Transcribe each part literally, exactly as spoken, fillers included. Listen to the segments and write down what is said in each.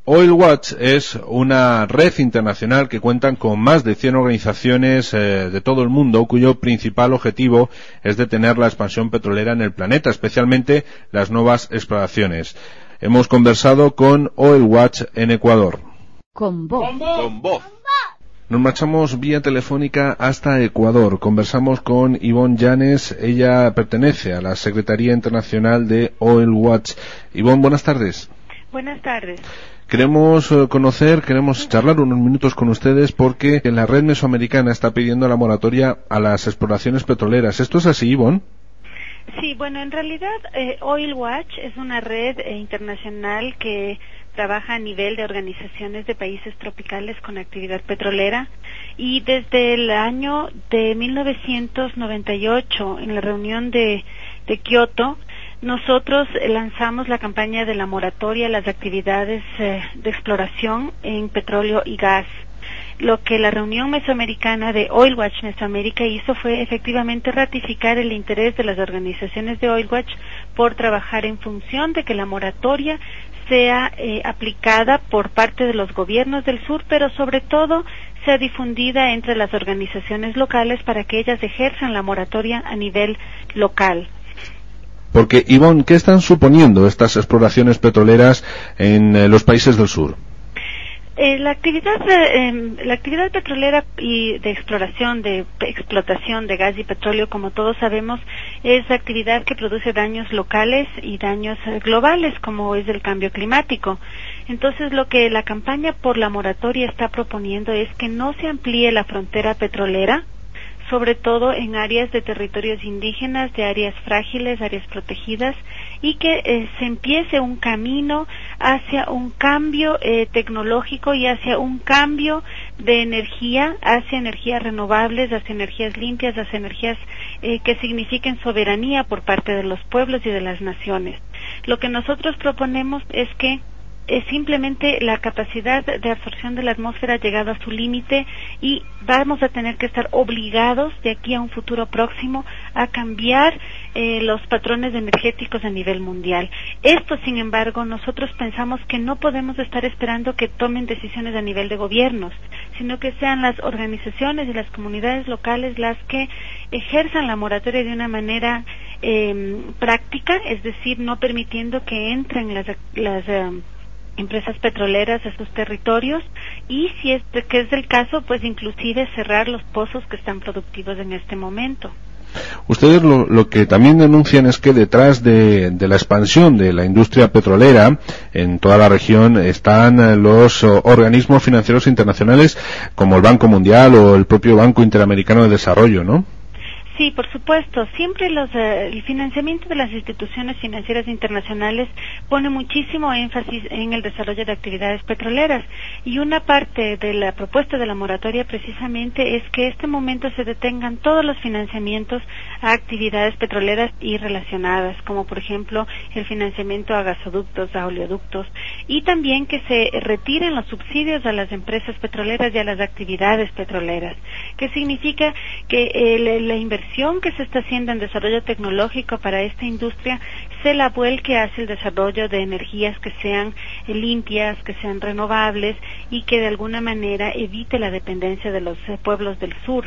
Oil Watch es una red internacional que cuenta con más de cien organizaciones eh, de todo el mundo, cuyo principal objetivo es detener la expansión petrolera en el planeta, especialmente las nuevas exploraciones. Hemos conversado con Oil Watch en Ecuador. Con voz. Con voz. Nos marchamos vía telefónica hasta Ecuador. Conversamos con Ivonne Llanes. Ella pertenece a la Secretaría Internacional de Oil Watch. Ivonne, buenas tardes. Buenas tardes. Queremos conocer, queremos charlar unos minutos con ustedes porque la red mesoamericana está pidiendo la moratoria a las exploraciones petroleras. ¿Esto es así, Ivonne? Sí, bueno, en realidad eh, Oil Watch es una red eh, internacional que trabaja a nivel de organizaciones de países tropicales con actividad petrolera y desde el año de mil novecientos noventa y ocho, en la reunión de, de Kioto, nosotros lanzamos la campaña de la moratoria a las actividades eh, de exploración en petróleo y gas. Lo que la reunión mesoamericana de Oil Watch Mesoamérica hizo fue efectivamente ratificar el interés de las organizaciones de Oil Watch por trabajar en función de que la moratoria sea eh, aplicada por parte de los gobiernos del sur, pero sobre todo sea difundida entre las organizaciones locales para que ellas ejerzan la moratoria a nivel local. Porque, Ivonne, ¿qué están suponiendo estas exploraciones petroleras en eh, los países del sur? Eh, la actividad eh, la actividad petrolera y de exploración, de explotación de gas y petróleo, como todos sabemos, es actividad que produce daños locales y daños eh, globales, como es el cambio climático. Entonces, lo que la campaña por la moratoria está proponiendo es que no se amplíe la frontera petrolera, sobre todo en áreas de territorios indígenas, de áreas frágiles, áreas protegidas, y que eh, se empiece un camino hacia un cambio eh, tecnológico y hacia un cambio de energía, hacia energías renovables, hacia energías limpias, hacia energías eh, que signifiquen soberanía por parte de los pueblos y de las naciones. Lo que nosotros proponemos es que es simplemente la capacidad de absorción de la atmósfera ha llegado a su límite y vamos a tener que estar obligados de aquí a un futuro próximo a cambiar eh, los patrones energéticos a nivel mundial. Esto, sin embargo, nosotros pensamos que no podemos estar esperando que tomen decisiones a nivel de gobiernos, sino que sean las organizaciones y las comunidades locales las que ejerzan la moratoria de una manera eh, práctica, es decir, no permitiendo que entren las, las eh, empresas petroleras a sus territorios y, si es de, que es el caso, pues inclusive cerrar los pozos que están productivos en este momento. Ustedes lo, lo que también denuncian es que detrás de, de la expansión de la industria petrolera en toda la región están los uh, organismos financieros internacionales como el Banco Mundial o el propio Banco Interamericano de Desarrollo, ¿no? Sí, por supuesto. Siempre los, eh, el financiamiento de las instituciones financieras internacionales pone muchísimo énfasis en el desarrollo de actividades petroleras y una parte de la propuesta de la moratoria precisamente es que en este momento se detengan todos los financiamientos a actividades petroleras y relacionadas, como por ejemplo el financiamiento a gasoductos, a oleoductos, y también que se retiren los subsidios a las empresas petroleras y a las actividades petroleras, que significa que el, la inversión que se está haciendo en desarrollo tecnológico para esta industria se la vuelque hacia el desarrollo de energías que sean eh, limpias, que sean renovables y que de alguna manera evite la dependencia de los eh, pueblos del sur.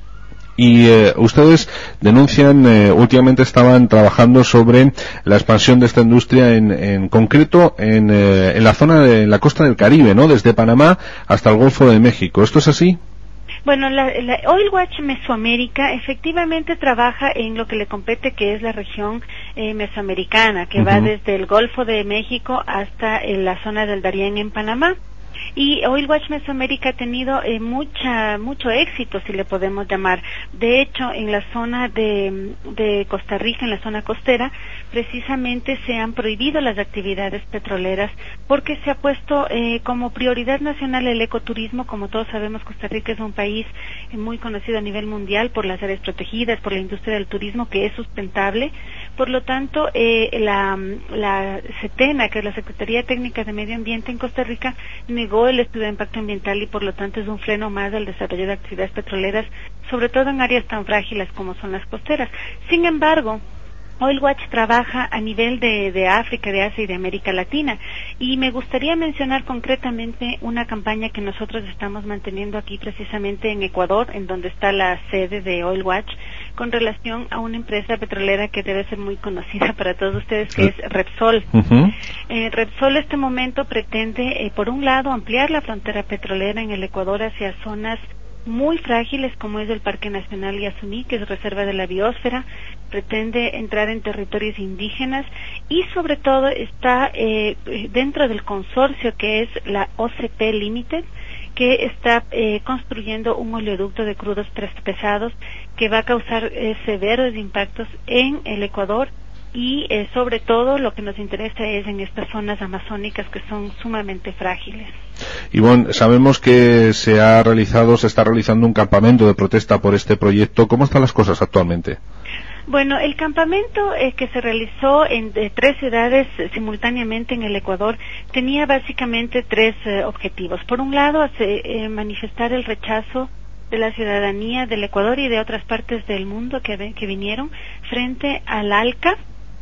Y eh, ustedes denuncian, eh, últimamente estaban trabajando sobre la expansión de esta industria en, en concreto en, eh, en la zona de en la costa del Caribe, ¿no? Desde Panamá hasta el Golfo de México. ¿Esto es así? Bueno, la, la Oil Watch Mesoamérica efectivamente trabaja en lo que le compete, que es la región eh, mesoamericana, que uh-huh. va desde el Golfo de México hasta eh, la zona del Darién en Panamá. Y Oil Watch Mesoamérica ha tenido eh, mucha mucho éxito, si le podemos llamar. De hecho, en la zona de, de Costa Rica, en la zona costera, precisamente se han prohibido las actividades petroleras porque se ha puesto eh, como prioridad nacional el ecoturismo. Como todos sabemos, Costa Rica es un país eh, muy conocido a nivel mundial por las áreas protegidas, por la industria del turismo que es sustentable. Por lo tanto, eh, la, la SETENA, que es la Secretaría Técnica de Medio Ambiente en Costa Rica, negó el estudio de impacto ambiental y por lo tanto es un freno más al desarrollo de actividades petroleras, sobre todo en áreas tan frágiles como son las costeras. Sin embargo, Oil Watch trabaja a nivel de, de África, de Asia y de América Latina, y me gustaría mencionar concretamente una campaña que nosotros estamos manteniendo aquí precisamente en Ecuador, en donde está la sede de Oil Watch, con relación a una empresa petrolera que debe ser muy conocida para todos ustedes, que es Repsol. Uh-huh. Eh, Repsol en este momento pretende, eh, por un lado, ampliar la frontera petrolera en el Ecuador hacia zonas muy frágiles como es el Parque Nacional Yasuní, que es reserva de la biosfera, pretende entrar en territorios indígenas y sobre todo está eh, dentro del consorcio que es la O C P Limited, que está eh, construyendo un oleoducto de crudos pesados que va a causar eh, severos impactos en el Ecuador y eh, sobre todo lo que nos interesa es en estas zonas amazónicas que son sumamente frágiles. Y bueno, sabemos que se ha realizado, se está realizando un campamento de protesta por este proyecto. ¿Cómo están las cosas actualmente? Bueno, el campamento eh, que se realizó en eh, tres ciudades eh, simultáneamente en el Ecuador tenía básicamente tres eh, objetivos. Por un lado, hace, eh, manifestar el rechazo de la ciudadanía del Ecuador y de otras partes del mundo que, que vinieron frente al ALCA.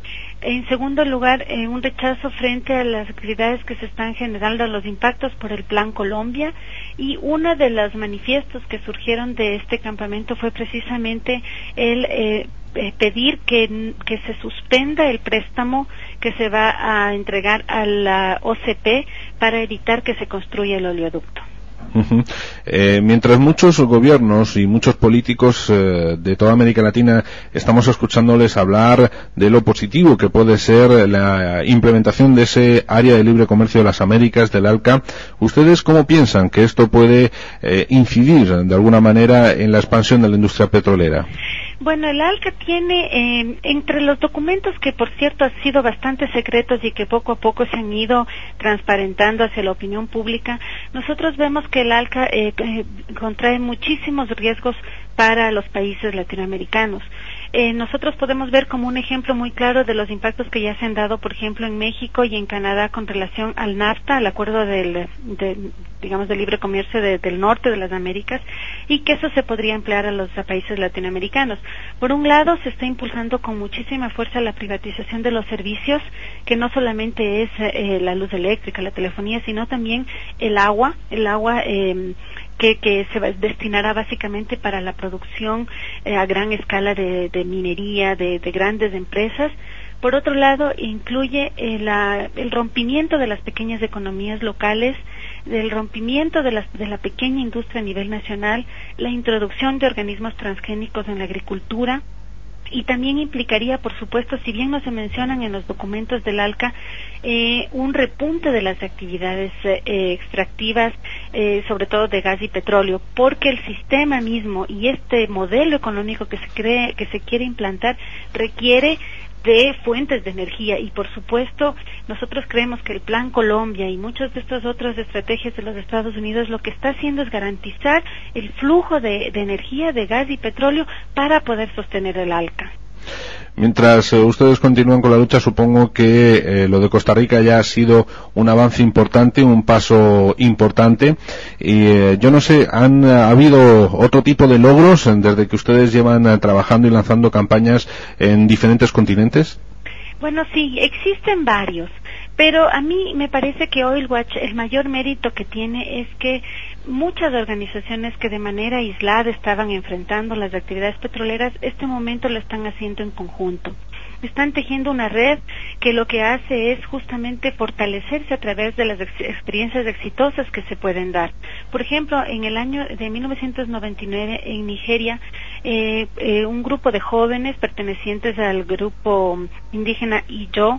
En segundo lugar, eh, un rechazo frente a las actividades que se están generando, los impactos por el Plan Colombia, y uno de los manifiestos que surgieron de este campamento fue precisamente el eh, eh, pedir que, que se suspenda el préstamo que se va a entregar a la O C P para evitar que se construya el oleoducto. Uh-huh. Eh, mientras muchos gobiernos y muchos políticos eh, de toda América Latina estamos escuchándoles hablar de lo positivo que puede ser la implementación de ese área de libre comercio de las Américas, del ALCA, ¿ustedes cómo piensan que esto puede eh, incidir de alguna manera en la expansión de la industria petrolera? Bueno, el ALCA tiene, eh, entre los documentos que por cierto han sido bastante secretos y que poco a poco se han ido transparentando hacia la opinión pública, nosotros vemos que el ALCA eh, eh, contrae muchísimos riesgos para los países latinoamericanos. Eh, nosotros podemos ver como un ejemplo muy claro de los impactos que ya se han dado, por ejemplo, en México y en Canadá con relación al NAFTA, al acuerdo del, de, digamos, de libre comercio de, del norte de las Américas, y que eso se podría emplear a los a países latinoamericanos. Por un lado, se está impulsando con muchísima fuerza la privatización de los servicios, que no solamente es eh, la luz eléctrica, la telefonía, sino también el agua, el agua eh, que, que se destinará básicamente para la producción eh, a gran escala de, de minería, de, de grandes empresas. Por otro lado, incluye eh, la, el rompimiento de las pequeñas economías locales, del rompimiento de, las, de la pequeña industria a nivel nacional, la introducción de organismos transgénicos en la agricultura, y también implicaría, por supuesto, si bien no se mencionan en los documentos del ALCA, eh, un repunte de las actividades eh, extractivas, eh, sobre todo de gas y petróleo, porque el sistema mismo y este modelo económico que se cree, que se quiere implantar requiere de fuentes de energía, y por supuesto nosotros creemos que el Plan Colombia y muchas de estas otras estrategias de los Estados Unidos lo que está haciendo es garantizar el flujo de, de energía, de gas y petróleo para poder sostener el ALCA. Mientras eh, ustedes continúan con la lucha, supongo que eh, lo de Costa Rica ya ha sido un avance importante, un paso importante, y eh, yo no sé, ¿han ha habido otro tipo de logros desde que ustedes llevan eh, trabajando y lanzando campañas en diferentes continentes? Bueno, sí, existen varios, pero a mí me parece que Oil Watch, el mayor mérito que tiene es que muchas organizaciones que de manera aislada estaban enfrentando las actividades petroleras, este momento lo están haciendo en conjunto. Están tejiendo una red que lo que hace es justamente fortalecerse a través de las ex- experiencias exitosas que se pueden dar. Por ejemplo, en el año de mil novecientos noventa y nueve en Nigeria, eh, eh, un grupo de jóvenes pertenecientes al grupo indígena Ijo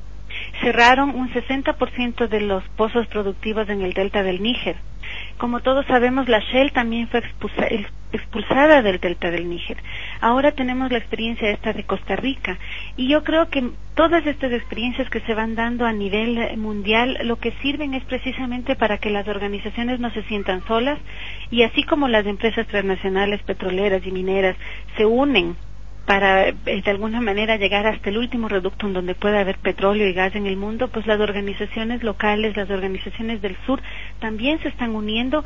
cerraron un sesenta por ciento de los pozos productivos en el delta del Níger. Como todos sabemos, la Shell también fue expulsa, expulsada del delta del Níger. Ahora tenemos la experiencia esta de Costa Rica, y yo creo que todas estas experiencias que se van dando a nivel mundial lo que sirven es precisamente para que las organizaciones no se sientan solas, y así como las empresas transnacionales petroleras y mineras se unen para eh, de alguna manera llegar hasta el último reducto en donde pueda haber petróleo y gas en el mundo, pues las organizaciones locales, las organizaciones del sur también se están uniendo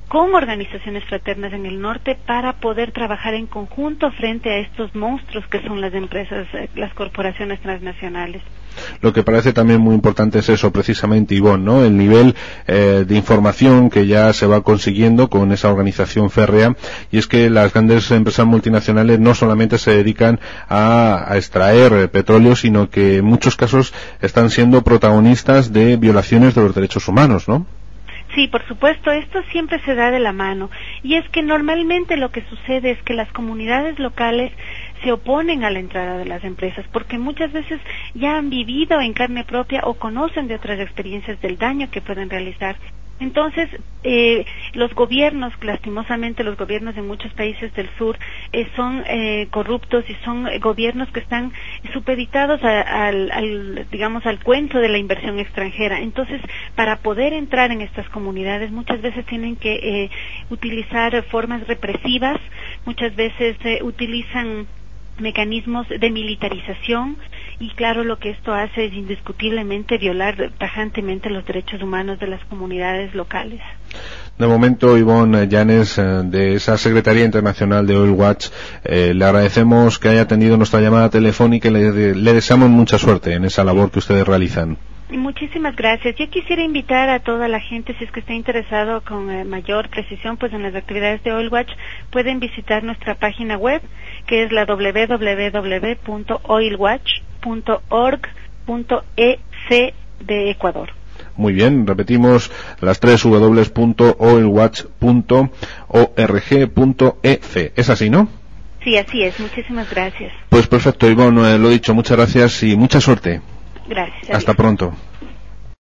con organizaciones fraternas en el norte para poder trabajar en conjunto frente a estos monstruos que son las empresas, las corporaciones transnacionales. Lo que parece también muy importante es eso, precisamente, Ivonne, ¿no? El nivel eh, de información que ya se va consiguiendo con esa organización férrea, y es que las grandes empresas multinacionales no solamente se dedican a, a extraer eh, petróleo, sino que en muchos casos están siendo protagonistas de violaciones de los derechos humanos, ¿no? Sí, por supuesto, esto siempre se da de la mano, y es que normalmente lo que sucede es que las comunidades locales se oponen a la entrada de las empresas porque muchas veces ya han vivido en carne propia o conocen de otras experiencias del daño que pueden realizar. Entonces, eh, los gobiernos, lastimosamente los gobiernos de muchos países del sur, eh, son eh, corruptos y son eh, gobiernos que están supeditados a, al, al, digamos, al cuento de la inversión extranjera. Entonces, para poder entrar en estas comunidades, muchas veces tienen que eh, utilizar formas represivas, muchas veces eh, utilizan mecanismos de militarización, y claro, lo que esto hace es indiscutiblemente violar tajantemente los derechos humanos de las comunidades locales. De momento, Ivonne Llanes, de esa Secretaría Internacional de Oil Watch, eh, le agradecemos que haya atendido nuestra llamada telefónica y le, le deseamos mucha suerte en esa labor que ustedes realizan. Muchísimas gracias. Yo quisiera invitar a toda la gente, si es que está interesado con eh, mayor precisión pues en las actividades de Oil Watch, pueden visitar nuestra página web, que es la doble u doble u doble u punto oil watch punto org punto e c de Ecuador. Muy bien, repetimos las tres w punto oil watch punto org punto e c. ¿Es así, no? Sí, así es. Muchísimas gracias. Pues perfecto, Ivonne, eh, lo dicho, muchas gracias y mucha suerte. Gracias. Hasta pronto.